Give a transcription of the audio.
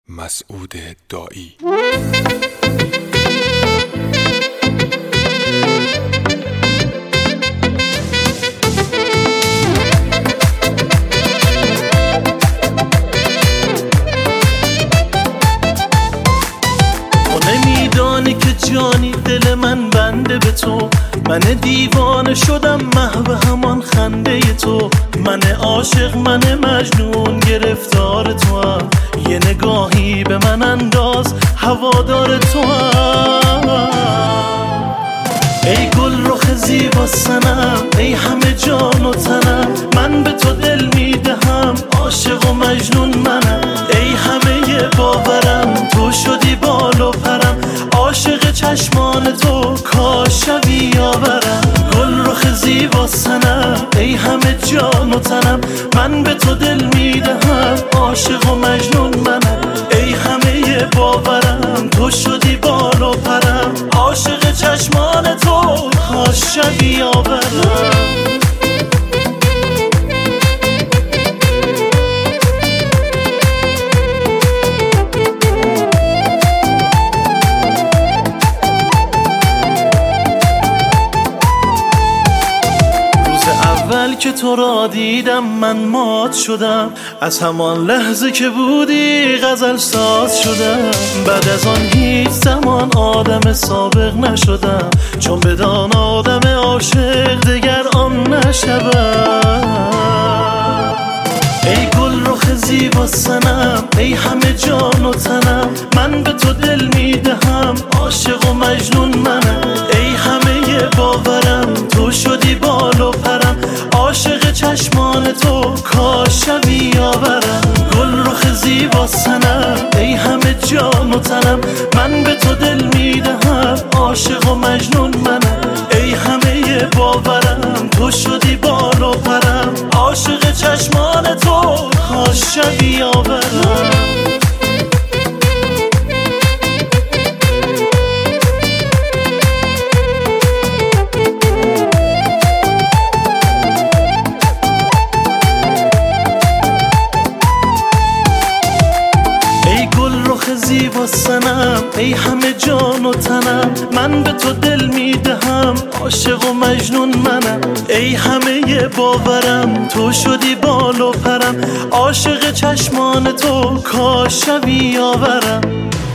مسعود دایی. نمیدانی که جانی دل من بنده به تو، من دیوانه شدم محو همان خنده تو. من عاشق، من مجنون، گرفتار تو هم. یه نگاهی به من انداز، هوادار تو هم. ای گل رخ زیبا سنم، ای همه جان و تنم، من به تو دل میدهم، عاشق و مجنون منم. ای همه باورم، تو شدی بال و پرم، عاشق چشمان تو، کاش شبی یاورم. گل رخ زیبا سنم، ای همه جان و تنم، من به تو دل میدهم، عاشق و مجنون منم. ای همه باورم، تو شدی بال و پرم، عاشق چشمان تو، کاش شبی یاورم. اول که تو را دیدم من مات شدم، از همان لحظه که بودی غزل ساز شدم. بعد از آن هیچ زمان آدم سابق نشدم، چون بدان آدم عاشق دگر آن نشوم. ای گل رخ زیبا سنم، ای همه جان و تنم، من به تو دل میدهم، عاشق و مجنون منم. ای همه باورم، تو شدی بال و پرم، عاشق چشمان تو، کاش شبی یاورم. گل رخ زیبا سنم، ای همه جان و تنم، من به تو دل میدهم، عاشق و مجنون منم. ای همه باورم، تو شدی بال و پرم، عاشق چشمان تو، کاش شبی یاورم. زیبا سنم، ای همه جان و تنم، من به تو دل میدهم، عاشق و مجنون منم. ای همه باورم، تو شدی بال و پرم، عاشق چشمان تو، کاش شبی یاورم.